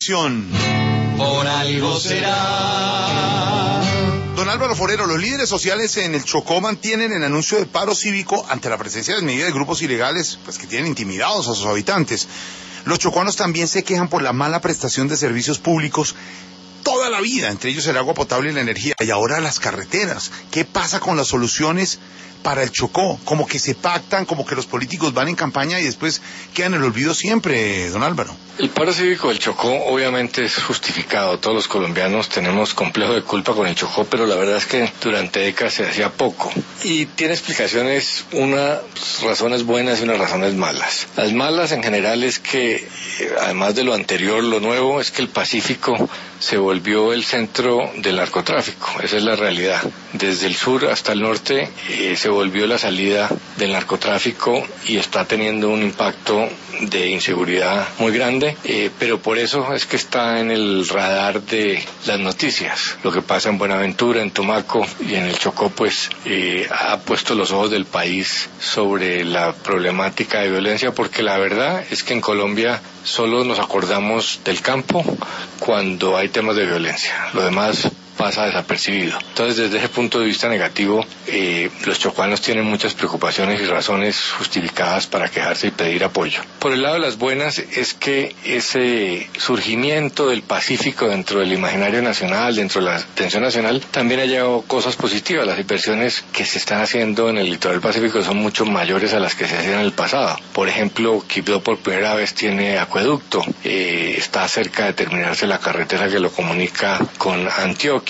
atención. Por algo será. Don Álvaro Forero, los líderes sociales en el Chocó mantienen el anuncio de paro cívico ante la presencia de medidas de grupos ilegales pues que tienen intimidados a sus habitantes. Los chocuanos también se quejan por la mala prestación de servicios públicos toda la vida, entre ellos el agua potable y la energía, y ahora las carreteras. ¿Qué pasa con las soluciones para el Chocó? Como que se pactan, como que los políticos van en campaña y después quedan en el olvido siempre, don Álvaro. El paro cívico del Chocó obviamente es justificado. Todos los colombianos tenemos complejo de culpa con el Chocó, pero la verdad es que durante décadas se hacía poco. Y tiene explicaciones, unas razones buenas y unas razones malas. Las malas en general es que, además de lo anterior, lo nuevo es que el Pacífico se volvió el centro del narcotráfico. Esa es la realidad. Desde el sur hasta el norte se volvió la salida del narcotráfico y está teniendo un impacto de inseguridad muy grande, pero por eso es que está en el radar de las noticias. Lo que pasa en Buenaventura, en Tumaco y en el Chocó, pues ha puesto los ojos del país sobre la problemática de violencia, porque la verdad es que en Colombia solo nos acordamos del campo cuando hay temas de violencia. Lo demás pasa desapercibido. Entonces, desde ese punto de vista negativo, los chocuanos tienen muchas preocupaciones y razones justificadas para quejarse y pedir apoyo. Por el lado de las buenas es que ese surgimiento del Pacífico dentro del imaginario nacional, dentro de la atención nacional, también ha llevado cosas positivas. Las inversiones que se están haciendo en el litoral pacífico son mucho mayores a las que se hacían en el pasado. Por ejemplo, Quibdó por primera vez tiene acueducto, está cerca de terminarse la carretera que lo comunica con Antioquia.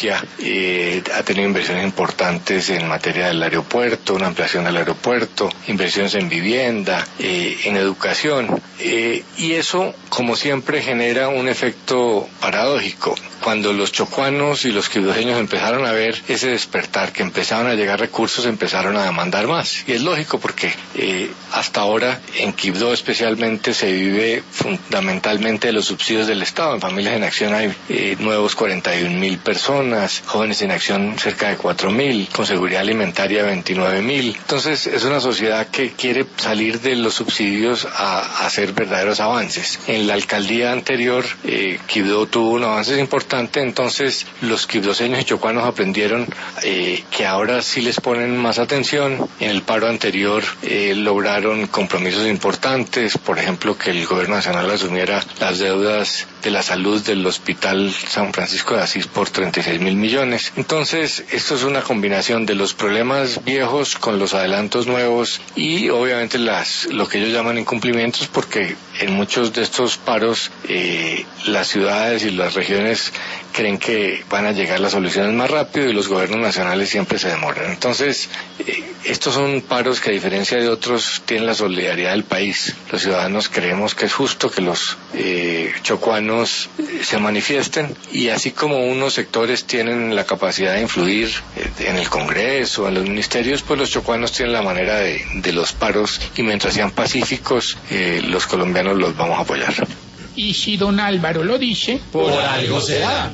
Ha tenido inversiones importantes en materia del aeropuerto, una ampliación del aeropuerto, inversiones en vivienda, en educación, y eso, como siempre, genera un efecto paradójico. Cuando los chocuanos y los quibdoseños empezaron a ver ese despertar, que empezaban a llegar recursos, empezaron a demandar más. Y es lógico porque hasta ahora en Quibdó especialmente se vive fundamentalmente de los subsidios del Estado. En Familias en Acción hay nuevos 41.000 personas, Jóvenes en Acción cerca de 4.000, con seguridad alimentaria 29.000. Entonces es una sociedad que quiere salir de los subsidios a hacer verdaderos avances. En la alcaldía anterior, Quibdó tuvo unos avances importantes. Entonces los quibdoseños y chocuanos aprendieron que ahora sí les ponen más atención. En el paro anterior lograron compromisos importantes, por ejemplo, que el gobierno nacional asumiera las deudas de la salud del Hospital San Francisco de Asís por 36.000 millones. Entonces esto es una combinación de los problemas viejos con los adelantos nuevos y obviamente lo que ellos llaman incumplimientos, porque en muchos de estos paros las ciudades y las regiones creen que van a llegar las soluciones más rápido y los gobiernos nacionales siempre se demoran. Entonces, estos son paros que, a diferencia de otros, tienen la solidaridad del país. Los ciudadanos creemos que es justo que los chocuanos se manifiesten, y así como unos sectores tienen la capacidad de influir en el Congreso, en los ministerios, pues los chocuanos tienen la manera de los paros, y mientras sean pacíficos, los colombianos los vamos a apoyar. Y si don Álvaro lo dice, por algo será.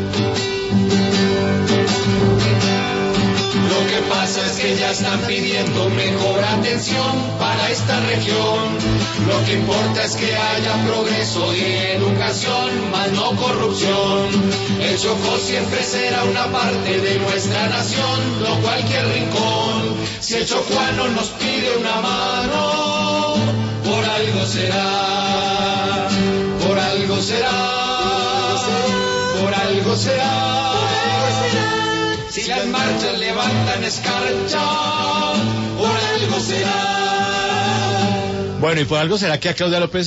Lo que pasa es que ya están pidiendo mejor atención para esta región. Lo que importa es que haya progreso y educación, más no corrupción. El Chocó siempre será una parte de nuestra nación, no cualquier rincón. Si el chocuano nos pide una mano, por algo será. Por algo será, por algo será. Si las marchas levantan escarcha, por algo será. Bueno, y por algo será que a Claudia López